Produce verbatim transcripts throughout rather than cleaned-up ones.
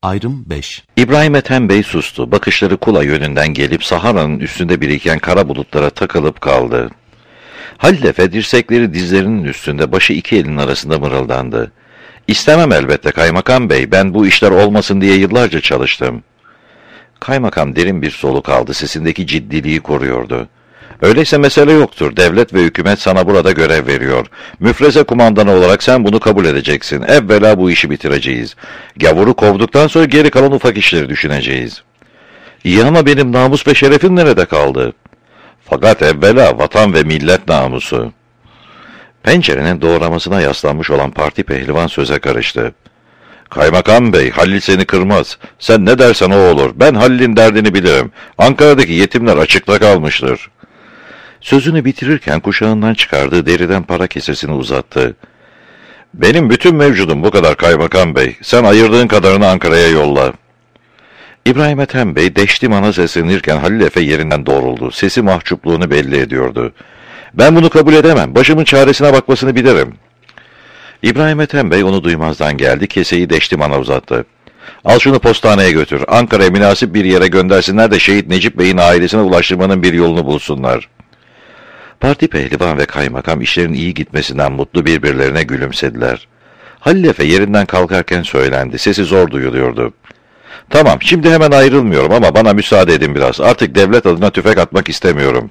Ayrım beş. İbrahim Ethem Bey sustu. Bakışları Kula yönünden gelip Sahara'nın üstünde biriken kara bulutlara takılıp kaldı. Halil Efe dirsekleri dizlerinin üstünde, başı iki elinin arasında mırıldandı. İstemem elbette kaymakam bey, ben bu işler olmasın diye yıllarca çalıştım. Kaymakam derin bir soluk aldı, sesindeki ciddiliği koruyordu. Öyleyse mesele yoktur, devlet ve hükümet sana burada görev veriyor. Müfreze kumandanı olarak sen bunu kabul edeceksin. Evvela bu işi bitireceğiz. Gavuru kovduktan sonra geri kalan ufak işleri düşüneceğiz. İyi ama benim namus ve şerefim nerede kaldı? Fakat evvela vatan ve millet namusu. Pencerenin doğramasına yaslanmış olan parti pehlivan söze karıştı. Kaymakam bey, Halil seni kırmaz. Sen ne dersen o olur. Ben Halil'in derdini bilirim. Ankara'daki yetimler açıkta kalmıştır. Sözünü bitirirken kuşağından çıkardığı deriden para kesesini uzattı. Benim bütün mevcudum bu kadar kaymakam bey. Sen ayırdığın kadarını Ankara'ya yolla. İbrahim Ethem Bey deştimana seslenirken Halil Efe yerinden doğruldu. Sesi mahcupluğunu belli ediyordu. Ben bunu kabul edemem. Başımın çaresine bakmasını bilirim. İbrahim Ethem Bey onu duymazdan geldi. Keseyi deştimana uzattı. Al şunu postaneye götür. Ankara'ya münasip bir yere göndersinler de Şehit Necip Bey'in ailesine ulaştırmanın bir yolunu bulsunlar. Parti pehlivan ve kaymakam işlerin iyi gitmesinden mutlu birbirlerine gülümsediler. Halil Efe yerinden kalkarken söylendi. Sesi zor duyuluyordu. Tamam, şimdi hemen ayrılmıyorum ama bana müsaade edin biraz. Artık devlet adına tüfek atmak istemiyorum.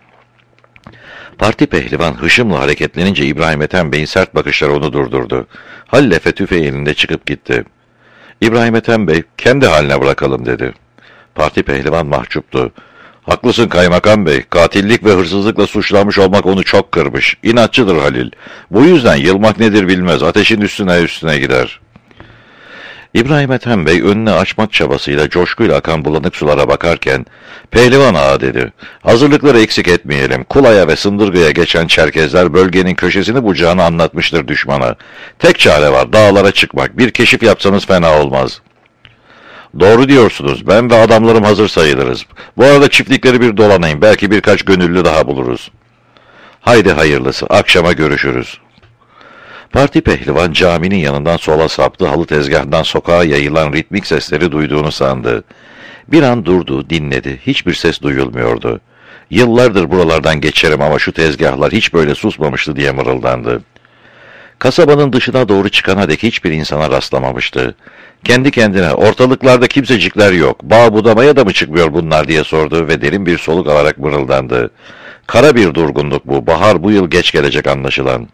Parti pehlivan hışımla hareketlenince İbrahim Ethem Bey'in sert bakışları onu durdurdu. Halil Efe tüfeği elinde çıkıp gitti. İbrahim Ethem Bey, kendi haline bırakalım dedi. Parti pehlivan mahcuptu. Haklısın kaymakam bey, katillik ve hırsızlıkla suçlanmış olmak onu çok kırmış. İnatçıdır Halil. Bu yüzden yılmak nedir bilmez, ateşin üstüne üstüne gider. İbrahim Ethem Bey önünü açmak çabasıyla coşkuyla akan bulanık sulara bakarken, pehlivan ağa dedi, hazırlıkları eksik etmeyelim. Kula'ya ve Sındırgı'ya geçen Çerkezler bölgenin köşesini bucağını anlatmıştır düşmana. Tek çare var, dağlara çıkmak. Bir keşif yapsanız fena olmaz. Doğru diyorsunuz, ben ve adamlarım hazır sayılırız. Bu arada çiftlikleri bir dolanayım, belki birkaç gönüllü daha buluruz. Haydi hayırlısı, akşama görüşürüz. Parti pehlivan caminin yanından sola saptı, halı tezgahından sokağa yayılan ritmik sesleri duyduğunu sandı. Bir an durdu, dinledi, hiçbir ses duyulmuyordu. Yıllardır buralardan geçerim ama şu tezgahlar hiç böyle susmamıştı diye mırıldandı. Kasabanın dışına doğru çıkana dek hiçbir insana rastlamamıştı. Kendi kendine ortalıklarda kimsecikler yok, bağ budamaya da mı çıkmıyor bunlar diye sordu ve derin bir soluk alarak mırıldandı. Kara bir durgunluk bu, bahar bu yıl geç gelecek anlaşılan.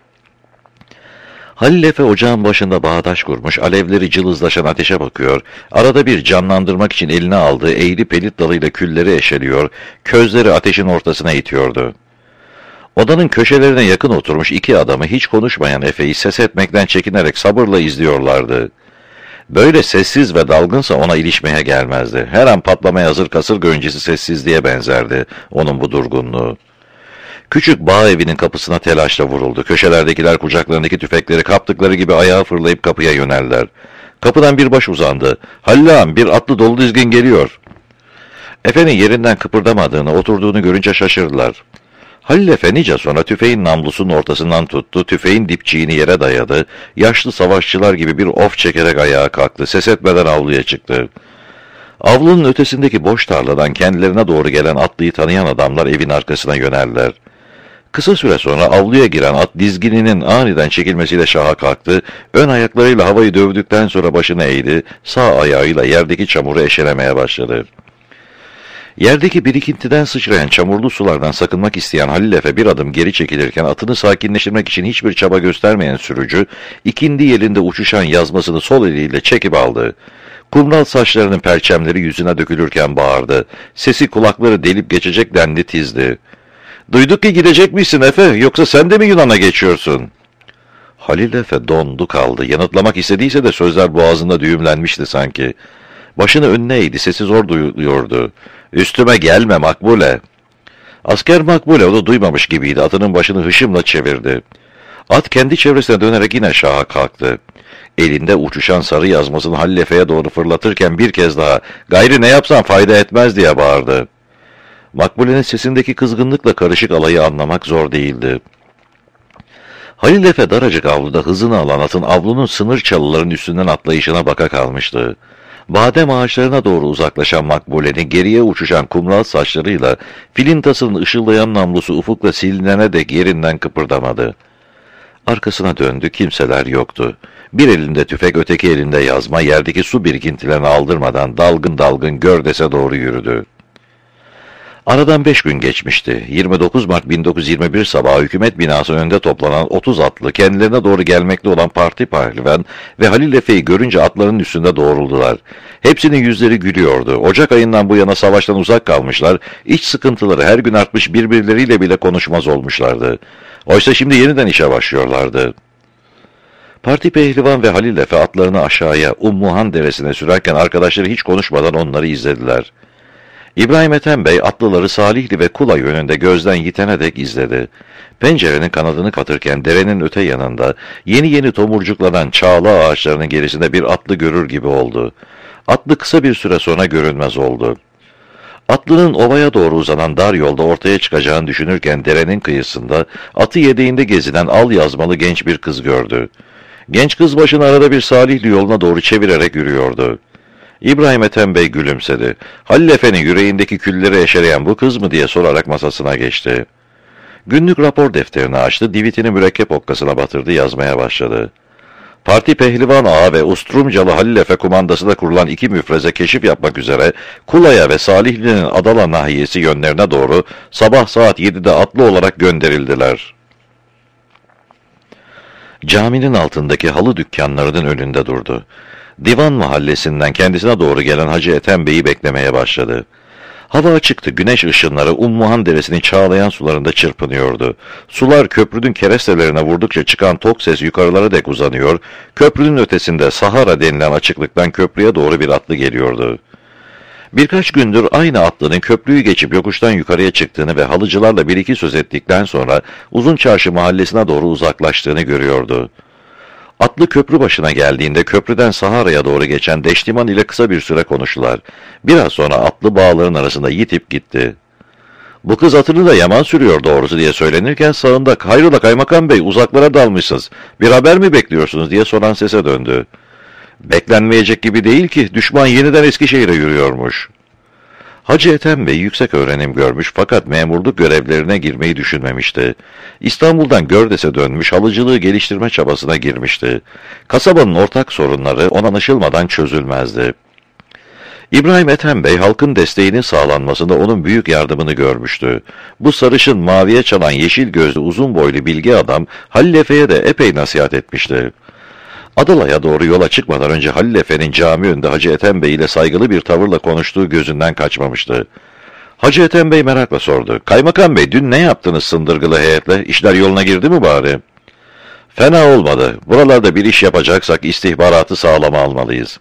Halil Efe ocağın başında bağdaş kurmuş, alevleri cılızlaşan ateşe bakıyor, arada bir canlandırmak için eline aldığı eğri pelit dalıyla külleri eşeliyor, közleri ateşin ortasına itiyordu. Odanın köşelerine yakın oturmuş iki adamı hiç konuşmayan Efe'yi ses etmekten çekinerek sabırla izliyorlardı. Böyle sessiz ve dalgınsa ona ilişmeye gelmezdi. Her an patlamaya hazır kasırga öncesi sessizliğe benzerdi onun bu durgunluğu. Küçük bağ evinin kapısına telaşla vuruldu. Köşelerdekiler kucaklarındaki tüfekleri kaptıkları gibi ayağa fırlayıp kapıya yöneldiler. Kapıdan bir baş uzandı. Halil ağam, bir atlı dolu dizgin geliyor. Efe'nin yerinden kıpırdamadığını, oturduğunu görünce şaşırdılar. Halil Efe nice sonra tüfeğin namlusunun ortasından tuttu, tüfeğin dipçiğini yere dayadı, yaşlı savaşçılar gibi bir of çekerek ayağa kalktı, ses etmeden avluya çıktı. Avlunun ötesindeki boş tarladan kendilerine doğru gelen atlıyı tanıyan adamlar evin arkasına yöneldiler. Kısa süre sonra avluya giren at dizgininin aniden çekilmesiyle şaha kalktı, ön ayaklarıyla havayı dövdükten sonra başını eğdi, sağ ayağıyla yerdeki çamuru eşelemeye başladı. Yerdeki birikintiden sıçrayan çamurlu sulardan sakınmak isteyen Halil Efe bir adım geri çekilirken atını sakinleştirmek için hiçbir çaba göstermeyen sürücü, ikindi elinde uçuşan yazmasını sol eliyle çekip aldı. Kumral saçlarının perçemleri yüzüne dökülürken bağırdı. Sesi kulakları delip geçecek denli tizdi. ''Duyduk ki gidecek misin Efe, yoksa sen de mi Yunan'a geçiyorsun?'' Halil Efe dondu kaldı. Yanıtlamak istediyse de sözler boğazında düğümlenmişti sanki. Başını önüne eğdi, sesi zor duyuluyordu. ''Üstüme gelme Makbule.'' Asker Makbule onu duymamış gibiydi, atının başını hışımla çevirdi. At kendi çevresine dönerek yine şaha kalktı. Elinde uçuşan sarı yazmasını Halil Efe'ye doğru fırlatırken bir kez daha ''Gayrı ne yapsan fayda etmez.'' diye bağırdı. Makbule'nin sesindeki kızgınlıkla karışık alayı anlamak zor değildi. Halil Efe daracık avluda hızını alan atın avlunun sınır çalıların üstünden atlayışına baka kalmıştı. Badem ağaçlarına doğru uzaklaşan Makbule'nin geriye uçuşan kumral saçlarıyla filintasının ışıldayan namlusu ufukla silinene dek yerinden kıpırdamadı. Arkasına döndü, kimseler yoktu. Bir elinde tüfek, öteki elinde yazma, yerdeki su birikintilerini aldırmadan dalgın dalgın Gördes'e doğru yürüdü. Aradan beş gün geçmişti. yirmi dokuz Mart bin dokuz yüz yirmi bir sabahı hükümet binası önünde toplanan otuz atlı, kendilerine doğru gelmekte olan parti pehlivan ve Halil Efe'yi görünce atlarının üstünde doğruldular. Hepsinin yüzleri gülüyordu. Ocak ayından bu yana savaştan uzak kalmışlar, iç sıkıntıları her gün artmış, birbirleriyle bile konuşmaz olmuşlardı. Oysa şimdi yeniden işe başlıyorlardı. Parti pehlivan ve Halil Efe atlarını aşağıya, Ummuhan deresine sürerken arkadaşları hiç konuşmadan onları izlediler. İbrahim Ethem Bey atlıları Salihli ve Kula yönünde gözden yitene dek izledi. Pencerenin kanadını katırken derenin öte yanında yeni yeni tomurcuklanan çağla ağaçlarının gerisinde bir atlı görür gibi oldu. Atlı kısa bir süre sonra görünmez oldu. Atlının ovaya doğru uzanan dar yolda ortaya çıkacağını düşünürken derenin kıyısında atı yedeğinde gezinen al yazmalı genç bir kız gördü. Genç kız başını arada bir Salihli yoluna doğru çevirerek yürüyordu. İbrahim Ethem Bey gülümsedi. Halil Efe'nin yüreğindeki külleri eşeleyen bu kız mı diye sorarak masasına geçti. Günlük rapor defterini açtı, divitini mürekkep okkasına batırdı, yazmaya başladı. Parti pehlivan ağa ve Ustrumcalı Halil Efe kumandasında kurulan iki müfreze keşif yapmak üzere Kula'ya ve Salihli'nin Adala nahiyesi yönlerine doğru sabah saat yedide atlı olarak gönderildiler. Caminin altındaki halı dükkanlarının önünde durdu. Divan mahallesinden kendisine doğru gelen Hacı Ethem Bey'i beklemeye başladı. Hava açıktı, güneş ışınları Ummuhan deresinin çağlayan sularında çırpınıyordu. Sular köprünün kerestelerine vurdukça çıkan tok ses yukarılara dek uzanıyor, köprünün ötesinde Sahara denilen açıklıktan köprüye doğru bir atlı geliyordu. Birkaç gündür aynı atlının köprüyü geçip yokuştan yukarıya çıktığını ve halıcılarla bir iki söz ettikten sonra Uzun Çarşı mahallesine doğru uzaklaştığını görüyordu. Atlı köprü başına geldiğinde köprüden Sahara'ya doğru geçen Deştiman ile kısa bir süre konuştular. Biraz sonra atlı bağların arasında yitip gitti. Bu kız atını da yaman sürüyor doğrusu diye söylenirken sağında "Hayrola kaymakam bey, uzaklara dalmışsınız, bir haber mi bekliyorsunuz?" diye soran sese döndü. Beklenmeyecek gibi değil ki, düşman yeniden Eskişehir'e yürüyormuş. Hacı Ethem Bey yüksek öğrenim görmüş fakat memurluk görevlerine girmeyi düşünmemişti. İstanbul'dan Gördes'e dönmüş, halıcılığı geliştirme çabasına girmişti. Kasabanın ortak sorunları ona anlaşılmadan çözülmezdi. İbrahim Ethem Bey halkın desteğinin sağlanmasında onun büyük yardımını görmüştü. Bu sarışın, maviye çalan yeşil gözlü uzun boylu bilgi adam Halil Efe'ye de epey nasihat etmişti. Adala'ya doğru yola çıkmadan önce Halil Efe'nin cami önünde Hacı Ethem Bey ile saygılı bir tavırla konuştuğu gözünden kaçmamıştı. Hacı Ethem Bey merakla sordu. "Kaymakam Bey, dün ne yaptınız sındırgılı heyetle? İşler yoluna girdi mi bari?" "Fena olmadı. Buralarda bir iş yapacaksak istihbaratı sağlama almalıyız."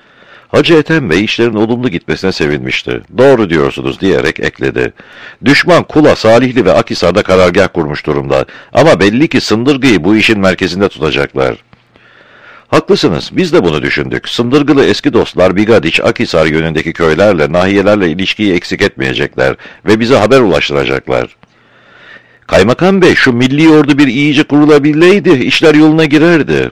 Hacı Ethem Bey işlerin olumlu gitmesine sevinmişti. "Doğru diyorsunuz," diyerek ekledi. "Düşman Kula, Salihli ve Akhisar'da karargah kurmuş durumda. Ama belli ki sındırgıyı bu işin merkezinde tutacaklar." "Haklısınız, biz de bunu düşündük. Sındırgılı eski dostlar Bigadiç, Akhisar yönündeki köylerle, nahiyelerle ilişkiyi eksik etmeyecekler ve bize haber ulaştıracaklar." "Kaymakam Bey, şu milli ordu bir iyice kurulabileydi, işler yoluna girerdi."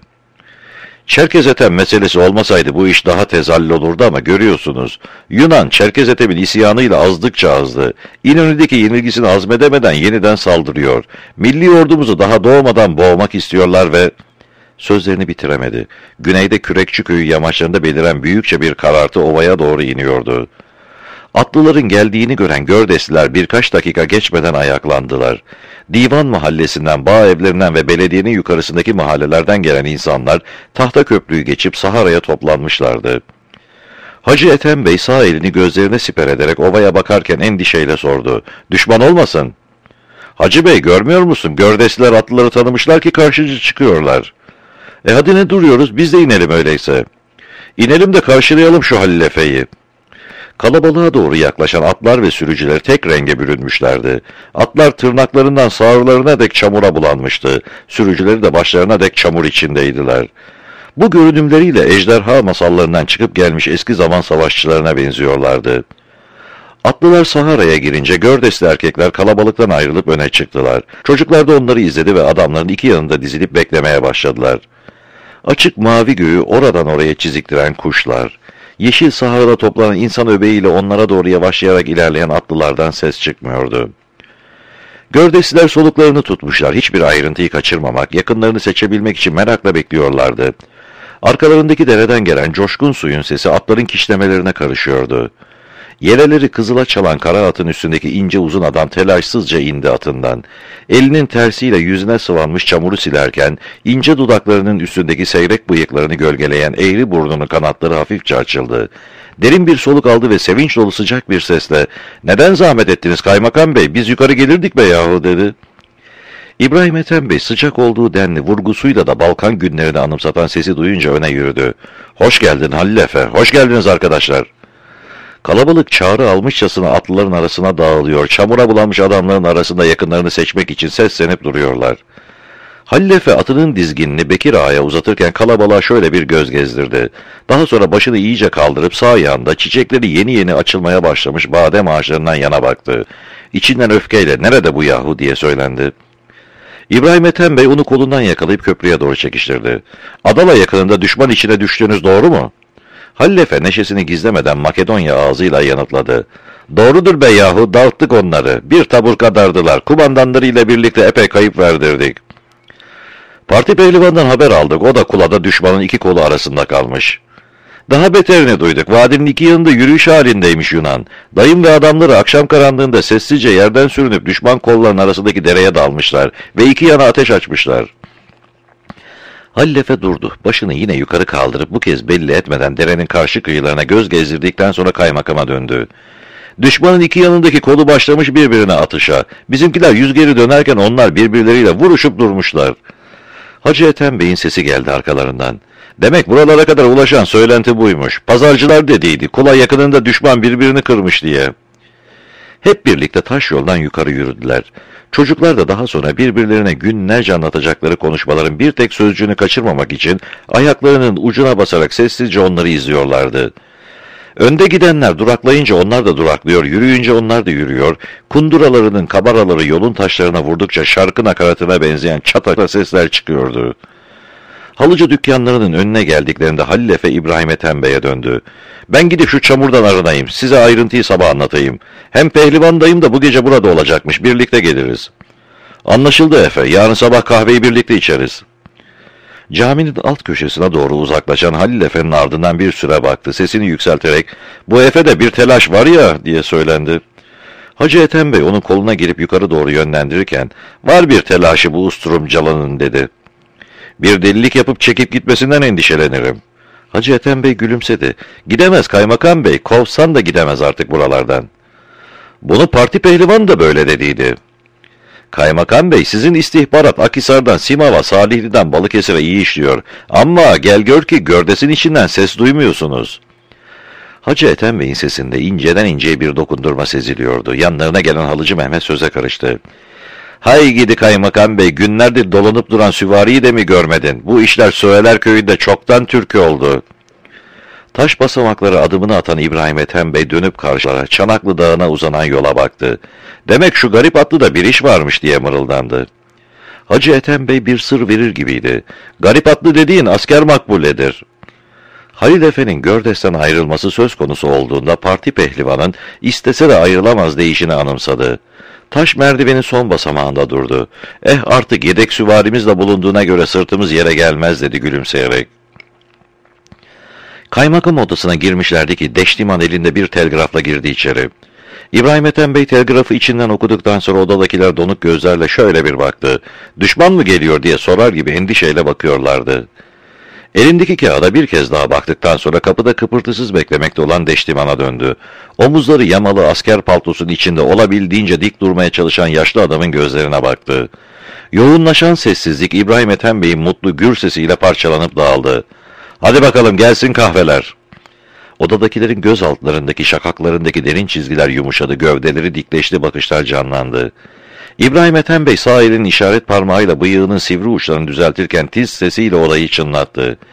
"Çerkez Ethem meselesi olmasaydı bu iş daha tez hallolurdu ama görüyorsunuz, Yunan Çerkez Ethem'in isyanıyla azdıkça azdı. İnönü'deki yenilgisini azmedemeden yeniden saldırıyor. Milli ordumuzu daha doğmadan boğmak istiyorlar ve..." Sözlerini bitiremedi. Güneyde Kürekçi köyü yamaçlarında beliren büyükçe bir karartı ovaya doğru iniyordu. Atlıların geldiğini gören Gördesliler birkaç dakika geçmeden ayaklandılar. Divan mahallesinden, bağ evlerinden ve belediyenin yukarısındaki mahallelerden gelen insanlar tahta köprüyü geçip Sahara'ya toplanmışlardı. Hacı Ethem Bey sağ elini gözlerine siper ederek ovaya bakarken endişeyle sordu. "Düşman olmasın?" "Hacı Bey, görmüyor musun? Gördesliler atlıları tanımışlar ki karşıcı çıkıyorlar." "E hadi ne duruyoruz, biz de inelim öyleyse." "İnelim de karşılayalım şu Halil Efe'yi." Kalabalığa doğru yaklaşan atlar ve sürücüler tek renge bürünmüşlerdi. Atlar tırnaklarından sağırlarına dek çamura bulanmıştı. Sürücüleri de başlarına dek çamur içindeydiler. Bu görünümleriyle ejderha masallarından çıkıp gelmiş eski zaman savaşçılarına benziyorlardı. Atlılar Sahara'ya girince Gördesli erkekler kalabalıktan ayrılıp öne çıktılar. Çocuklar da onları izledi ve adamların iki yanında dizilip beklemeye başladılar. Açık mavi göğü oradan oraya çiziktiren kuşlar, yeşil Sahara'da toplanan insan öbeğiyle onlara doğru yavaşlayarak ilerleyen atlılardan ses çıkmıyordu. Gördesliler soluklarını tutmuşlar, hiçbir ayrıntıyı kaçırmamak, yakınlarını seçebilmek için merakla bekliyorlardı. Arkalarındaki dereden gelen coşkun suyun sesi atların kişnemelerine karışıyordu. Yeleleri kızıla çalan kara atın üstündeki ince uzun adam telaşsızca indi atından. Elinin tersiyle yüzüne sıvanmış çamuru silerken, ince dudaklarının üstündeki seyrek bıyıklarını gölgeleyen eğri burnunun kanatları hafifçe açıldı. Derin bir soluk aldı ve sevinç dolu sıcak bir sesle, "Neden zahmet ettiniz kaymakam bey, biz yukarı gelirdik be yahu," dedi. İbrahim Ethem Bey sıcak olduğu denli vurgusuyla da Balkan günlerini anımsatan sesi duyunca öne yürüdü. "Hoş geldin Halil Efe, hoş geldiniz arkadaşlar." Kalabalık çağrı almışçasına atlıların arasına dağılıyor, çamura bulanmış adamların arasında yakınlarını seçmek için seslenip duruyorlar. Halil Efe atının dizginini Bekir Ağa'ya uzatırken kalabalığa şöyle bir göz gezdirdi. Daha sonra başını iyice kaldırıp sağ yanında çiçekleri yeni yeni açılmaya başlamış badem ağaçlarından yana baktı. İçinden öfkeyle "Nerede bu yahu?" diye söylendi. İbrahim Ethem Bey onu kolundan yakalayıp köprüye doğru çekiştirdi. "Adala yakınında düşman içine düştüğünüz doğru mu?" Halil Efe neşesini gizlemeden Makedonya ağzıyla yanıtladı. "Doğrudur be yahu, dağıttık onları. Bir tabur kadardılar. Kumandanlarıyla birlikte epey kayıp verdirdik." Parti pehlivanından haber aldık. O da kulada düşmanın iki kolu arasında kalmış. Daha beterini duyduk. Vadinin iki yanında yürüyüş halindeymiş Yunan. Dayım ve adamları akşam karanlığında sessizce yerden sürünüp düşman kollarının arasındaki dereye dalmışlar ve iki yana ateş açmışlar. Halil Efe durdu. Başını yine yukarı kaldırıp bu kez belli etmeden derenin karşı kıyılarına göz gezdirdikten sonra kaymakama döndü. "Düşmanın iki yanındaki kolu başlamış birbirine atışa. Bizimkiler yüz geri dönerken onlar birbirleriyle vuruşup durmuşlar." Hacı Ethem Bey'in sesi geldi arkalarından. "Demek buralara kadar ulaşan söylenti buymuş. Pazarcılar dediydi. Kula yakınında düşman birbirini kırmış diye." Hep birlikte taş yoldan yukarı yürüdüler. Çocuklar da daha sonra birbirlerine günlerce anlatacakları konuşmaların bir tek sözcüğünü kaçırmamak için ayaklarının ucuna basarak sessizce onları izliyorlardı. Önde gidenler duraklayınca onlar da duraklıyor, yürüyünce onlar da yürüyor, kunduralarının kabaraları yolun taşlarına vurdukça şarkı nakaratına benzeyen çatakla sesler çıkıyordu. Halıcı dükkanlarının önüne geldiklerinde Halil Efe İbrahim Ethem Bey'e döndü. "Ben gidip şu çamurdan arınayım, size ayrıntıyı sabah anlatayım. Hem pehlivan dayım da bu gece burada olacakmış, birlikte geliriz." "Anlaşıldı Efe, yarın sabah kahveyi birlikte içeriz." Caminin alt köşesine doğru uzaklaşan Halil Efe'nin ardından bir süre baktı. Sesini yükselterek, "Bu Efe'de bir telaş var ya," diye söylendi. Hacı Ethem Bey onun koluna girip yukarı doğru yönlendirirken, "Var bir telaşı bu usturum calanın," dedi. "Bir delilik yapıp çekip gitmesinden endişelenirim." Hacı Ethem Bey gülümsedi. "Gidemez kaymakam bey, kovsan da gidemez artık buralardan." "Bunu parti pehlivanı da böyle dediydi." "Kaymakam bey, sizin istihbarat Akhisar'dan, Simav'a, Salihli'den Balıkesir'e iyi işliyor. Ama gel gör ki Gördes'in içinden ses duymuyorsunuz." Hacı Ethem Bey'in sesinde inceden inceye bir dokundurma seziliyordu. Yanlarına gelen halıcı Mehmet söze karıştı. "Hay gidi kaymakam bey, günlerdir dolanıp duran süvariyi de mi görmedin? Bu işler Söğeler köyünde çoktan türkü oldu." Taş basamakları adımını atan İbrahim Ethem Bey dönüp karşılara, Çanaklı Dağı'na uzanan yola baktı. "Demek şu garip atlıda bir iş varmış," diye mırıldandı. Hacı Ethem Bey bir sır verir gibiydi. "Garip atlı dediğin asker makbuledir." Halil Efe'nin Gördes'ten ayrılması söz konusu olduğunda parti pehlivanın istese de ayrılamaz deyişini anımsadı. Taş merdivenin son basamağında durdu. "Eh artık yedek süvarimiz de bulunduğuna göre sırtımız yere gelmez," dedi gülümseyerek. Kaymakam odasına girmişlerdi ki Deştiman elinde bir telgrafla girdi içeri. İbrahim Ethem Bey telgrafı içinden okuduktan sonra odadakiler donuk gözlerle şöyle bir baktı. "Düşman mı geliyor?" diye sorar gibi endişeyle bakıyorlardı. Elindeki kağıda bir kez daha baktıktan sonra kapıda kıpırtısız beklemekte olan Deştiman'a döndü. Omuzları yamalı asker paltosunun içinde olabildiğince dik durmaya çalışan yaşlı adamın gözlerine baktı. Yoğunlaşan sessizlik İbrahim Ethem Bey'in mutlu gür sesiyle parçalanıp dağıldı. "Hadi bakalım gelsin kahveler." Odadakilerin göz altlarındaki şakaklarındaki derin çizgiler yumuşadı, gövdeleri dikleşti, bakışlar canlandı. İbrahim Ethem Bey sağ elinin işaret parmağıyla bıyığının sivri uçlarını düzeltirken tiz sesiyle odayı çınlattı.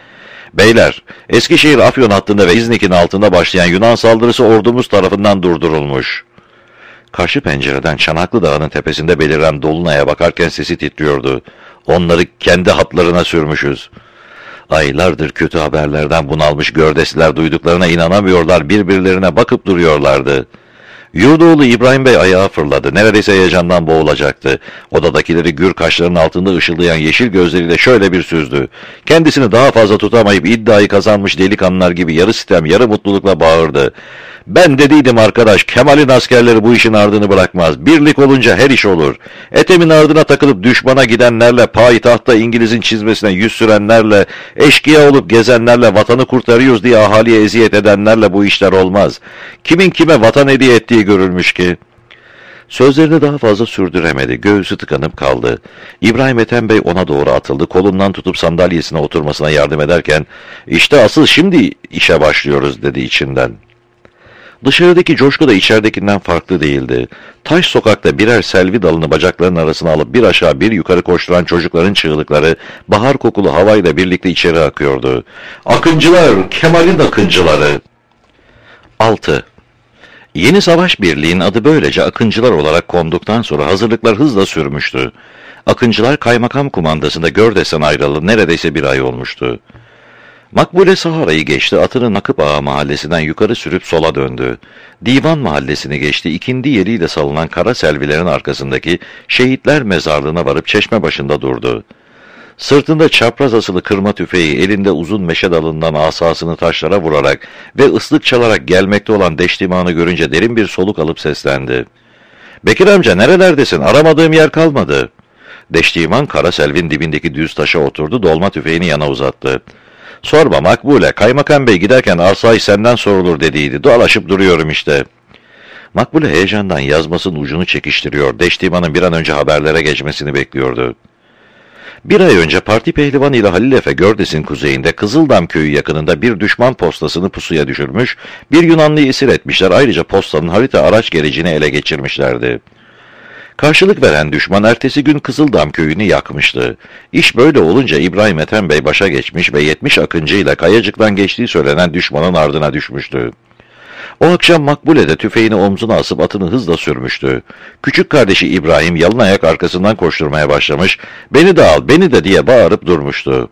Beyler, Eskişehir Afyon hattında ve İznik'in altında başlayan Yunan saldırısı ordumuz tarafından durdurulmuş. Karşı pencereden Çanaklı Dağı'nın tepesinde beliren dolunaya bakarken sesi titriyordu. Onları kendi hatlarına sürmüşüz. Aylardır kötü haberlerden bunalmış gördesliler duyduklarına inanamıyorlar, birbirlerine bakıp duruyorlardı. Yurdoğlu İbrahim Bey ayağa fırladı. Neredeyse heyecandan boğulacaktı. Odadakileri gür kaşlarının altında ışıldayan yeşil gözleriyle şöyle bir süzdü. Kendisini daha fazla tutamayıp iddiayı kazanmış delikanlılar gibi yarı sitem yarı mutlulukla bağırdı. Ben dediydim arkadaş, Kemal'in askerleri bu işin ardını bırakmaz. Birlik olunca her iş olur. Etemin ardına takılıp düşmana gidenlerle, payitahtta İngiliz'in çizmesine yüz sürenlerle, eşkıya olup gezenlerle, vatanı kurtarıyoruz diye ahaliye eziyet edenlerle bu işler olmaz. Kimin kime vatan hediye ettiği görülmüş ki. Sözlerini daha fazla sürdüremedi. Göğsü tıkanıp kaldı. İbrahim Ethem Bey ona doğru atıldı. Kolundan tutup sandalyesine oturmasına yardım ederken, işte asıl şimdi işe başlıyoruz dedi içinden. Dışarıdaki coşku da içeridekinden farklı değildi. Taş sokakta birer selvi dalını bacaklarının arasına alıp bir aşağı bir yukarı koşturan çocukların çığlıkları bahar kokulu havayla birlikte içeri akıyordu. Akıncılar, Kemal'in akıncıları. altı. Yeni savaş birliğinin adı böylece Akıncılar olarak konduktan sonra hazırlıklar hızla sürmüştü. Akıncılar kaymakam kumandasında Gördes'ten ayrılalı neredeyse bir ay olmuştu. Makbule Sahara'yı geçti, atını Nakıp Ağa mahallesinden yukarı sürüp sola döndü. Divan mahallesini geçti, ikindi yeriyle salınan kara selvilerin arkasındaki şehitler mezarlığına varıp çeşme başında durdu. Sırtında çapraz asılı kırma tüfeği, elinde uzun meşe dalından asasını taşlara vurarak ve ıslık çalarak gelmekte olan Deştiman'ı görünce derin bir soluk alıp seslendi. "Bekir amca nerelerdesin? Aramadığım yer kalmadı." Deştiman kara selvin dibindeki düz taşa oturdu, dolma tüfeğini yana uzattı. "Sorma Makbule, kaymakam bey giderken arsayı senden sorulur dediydi, dolaşıp duruyorum işte." Makbule heyecandan yazmasının ucunu çekiştiriyor, Deştiman'ın bir an önce haberlere geçmesini bekliyordu. Bir ay önce parti pehlivanı ile Halil Efe Gördes'in kuzeyinde Kızıldam köyü yakınında bir düşman postasını pusuya düşürmüş, bir Yunanlıyı esir etmişler, ayrıca postanın harita araç gericini ele geçirmişlerdi. Karşılık veren düşman ertesi gün Kızıldam köyünü yakmıştı. İş böyle olunca İbrahim Ethem Bey başa geçmiş ve yetmiş akıncı ile Kayacık'tan geçtiği söylenen düşmanın ardına düşmüştü. O akşam Makbule de tüfeğini omzuna asıp atını hızla sürmüştü. Küçük kardeşi İbrahim yalın ayak arkasından koşturmaya başlamış, "Beni de al, beni de" diye bağırıp durmuştu.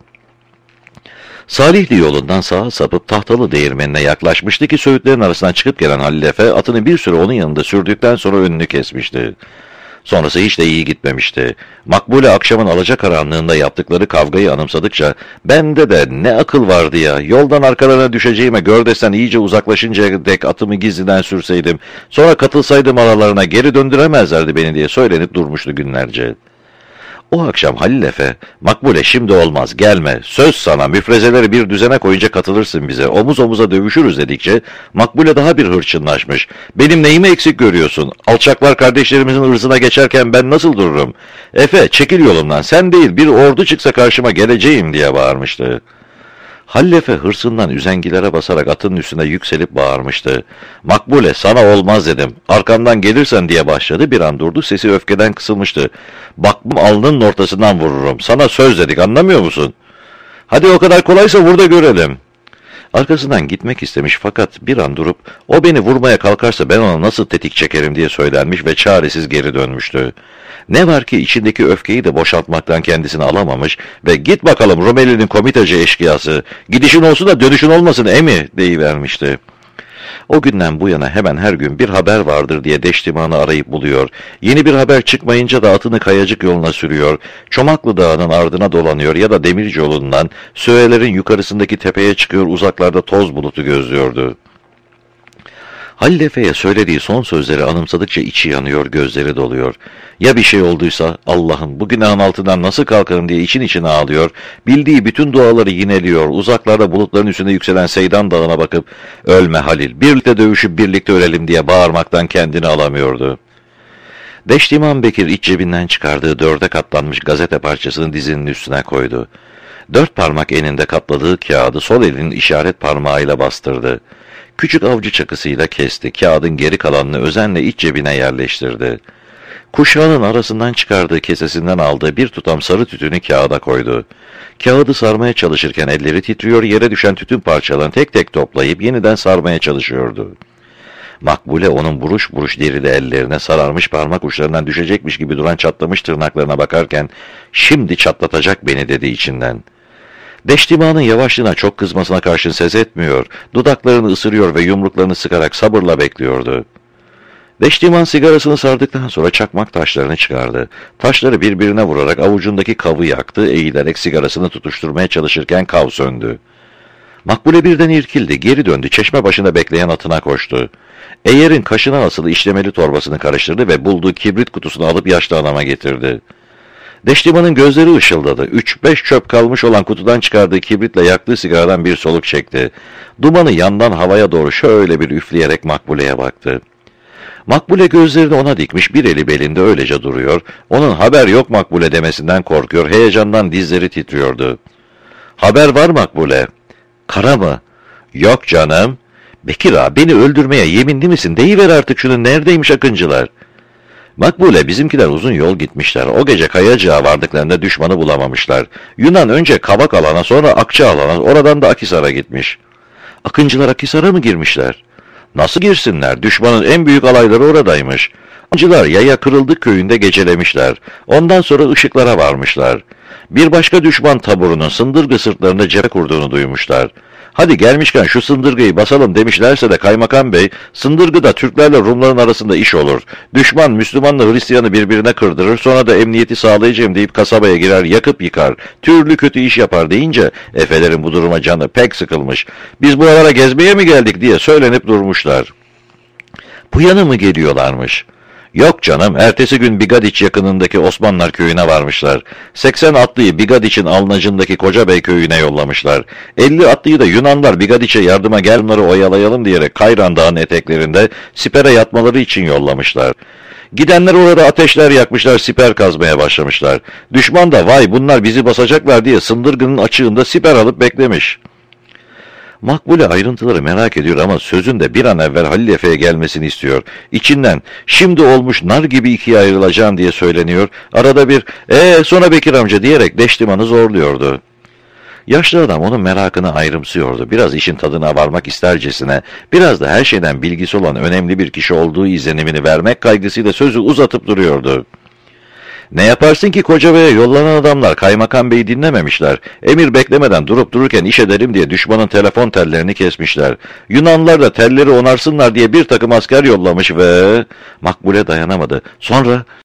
Salihli yolundan sağa sapıp Tahtalı değirmenine yaklaşmıştı ki söğütlerin arasından çıkıp gelen Halil Efe atını bir süre onun yanında sürdükten sonra önünü kesmişti. Sonrası hiç de iyi gitmemişti. Makbule akşamın alacakaranlığında yaptıkları kavgayı anımsadıkça "Bende de ne akıl vardı ya, yoldan arkalarına düşeceğime Gördes'ten iyice uzaklaşıncaya dek atımı gizliden sürseydim, sonra katılsaydım aralarına geri döndüremezlerdi beni" diye söylenip durmuştu günlerce. O akşam Halil Efe, "Makbule şimdi olmaz, gelme, söz sana, müfrezeleri bir düzene koyunca katılırsın bize, omuz omuza dövüşürüz" dedikçe Makbule daha bir hırçınlaşmış. "Benim neyimi eksik görüyorsun? Alçaklar kardeşlerimizin ırzına geçerken ben nasıl dururum? Efe çekil yolumdan, sen değil bir ordu çıksa karşıma geleceğim" diye bağırmıştı. Halil Efe hırsından üzengilere basarak atının üstüne yükselip bağırmıştı. "Makbule sana olmaz dedim. Arkamdan gelirsen" diye başladı. Bir an durdu, sesi öfkeden kısılmıştı. "Bak alnının ortasından vururum. Sana söz dedik, anlamıyor musun? Hadi o kadar kolaysa vur da görelim." Arkasından gitmek istemiş fakat bir an durup "O beni vurmaya kalkarsa ben ona nasıl tetik çekerim" diye söylenmiş ve çaresiz geri dönmüştü. Ne var ki içindeki öfkeyi de boşaltmaktan kendisini alamamış ve "Git bakalım Rumeli'nin komitacı eşkıyası, gidişin olsun da dönüşün olmasın emi" deyivermişti. O günden bu yana hemen her gün bir haber vardır diye Deştiman'ı arayıp buluyor. Yeni bir haber çıkmayınca da atını Kayacık yoluna sürüyor, Çomaklı Dağı'nın ardına dolanıyor ya da Demirci yolundan Söğelerin yukarısındaki tepeye çıkıyor, uzaklarda toz bulutu gözlüyordu. Halil Efe'ye söylediği son sözleri anımsadıkça içi yanıyor, gözleri doluyor. Ya bir şey olduysa, Allah'ım bu günahın altından nasıl kalkarım diye için içine ağlıyor, bildiği bütün duaları yineliyor, uzaklarda bulutların üstünde yükselen Seydan Dağı'na bakıp "Ölme Halil, birlikte dövüşüp birlikte ölelim" diye bağırmaktan kendini alamıyordu. Deştiman Bekir iç cebinden çıkardığı dörde katlanmış gazete parçasını dizinin üstüne koydu. Dört parmak eninde katladığı kağıdı sol elinin işaret parmağıyla bastırdı. Küçük avcı çakısıyla kesti, kağıdın geri kalanını özenle iç cebine yerleştirdi. Kuşağının arasından çıkardığı kesesinden aldığı bir tutam sarı tütünü kağıda koydu. Kağıdı sarmaya çalışırken elleri titriyor, yere düşen tütün parçalarını tek tek toplayıp yeniden sarmaya çalışıyordu. Makbule onun buruş buruş derili ellerine, sararmış parmak uçlarından düşecekmiş gibi duran çatlamış tırnaklarına bakarken "Şimdi çatlatacak beni" dedi içinden. Beştima'nın yavaşlığına çok kızmasına karşın ses etmiyor, dudaklarını ısırıyor ve yumruklarını sıkarak sabırla bekliyordu. Beştiman sigarasını sardıktan sonra çakmak taşlarını çıkardı. Taşları birbirine vurarak avucundaki kavı yaktı, eğilerek sigarasını tutuşturmaya çalışırken kav söndü. Makbule birden irkildi, geri döndü, çeşme başında bekleyen atına koştu. Eğer'in kaşına asılı işlemeli torbasını karıştırdı ve bulduğu kibrit kutusunu alıp yaşlı adama getirdi. Beştiman'ın gözleri ışıldadı. Üç beş çöp kalmış olan kutudan çıkardığı kibritle yaktığı sigaradan bir soluk çekti. Dumanı yandan havaya doğru şöyle bir üfleyerek Makbule'ye baktı. Makbule gözlerini ona dikmiş, bir eli belinde öylece duruyor. Onun "Haber yok Makbule" demesinden korkuyor, heyecandan dizleri titriyordu. "Haber var Makbule." "Kara mı?" "Yok canım." "Bekir ağa, beni öldürmeye yeminli misin? Deyiver artık şunu, neredeymiş Akıncılar?" Makbule, bizimkiler uzun yol gitmişler. O gece Kayacığa vardıklarında düşmanı bulamamışlar. Yunan önce Kavak alana, sonra Akça alana, oradan da Akhisar'a gitmiş. Akıncılar Akhisar'a mı girmişler? Nasıl girsinler? Düşmanın en büyük alayları oradaymış. Akıncılar Yaya Kırıldık köyünde gecelemişler. Ondan sonra Işıklar'a varmışlar. Bir başka düşman taburunun Sındırgı sırtlarında cephe kurduğunu duymuşlar. "Hadi gelmişken şu Sındırgı'yı basalım" demişlerse de Kaymakam Bey, "Sındırgı'da Türklerle Rumların arasında iş olur. Düşman Müslümanla Hristiyanı birbirine kırdırır, sonra da emniyeti sağlayacağım deyip kasabaya girer, yakıp yıkar, türlü kötü iş yapar" deyince efelerin bu duruma canı pek sıkılmış. "Biz buralara gezmeye mi geldik?" diye söylenip durmuşlar. Bu yana mı geliyorlarmış? Yok canım, ertesi gün Bigadiç yakınındaki Osmanlılar köyüne varmışlar. seksen atlıyı Bigadiç'in alnacındaki Kocabey köyüne yollamışlar. elli atlıyı da Yunanlar Bigadiç'e yardıma gel bunları oyalayalım diyerek Kayran Dağı'nın eteklerinde sipere yatmaları için yollamışlar. Gidenler orada ateşler yakmışlar, siper kazmaya başlamışlar. Düşman da "Vay, bunlar bizi basacaklar" diye Sındırgı'nın açığında siper alıp beklemiş. Makbule ayrıntıları merak ediyor ama sözünde bir an evvel Halil Efe'ye gelmesini istiyor. İçinden "Şimdi olmuş nar gibi ikiye ayrılacağım" diye söyleniyor. Arada bir "Ee sonra Bekir amca" diyerek Beştiman'ı zorluyordu. Yaşlı adam onun merakını ayrımsıyordu. Biraz işin tadına varmak istercesine, biraz da her şeyden bilgisi olan önemli bir kişi olduğu izlenimini vermek kaygısıyla sözü uzatıp duruyordu. Ne yaparsın ki, Kocabey'e yollanan adamlar Kaymakam Bey'i dinlememişler. Emir beklemeden durup dururken iş ederim diye düşmanın telefon tellerini kesmişler. Yunanlılar da telleri onarsınlar diye bir takım asker yollamış ve... Makbule dayanamadı. Sonra...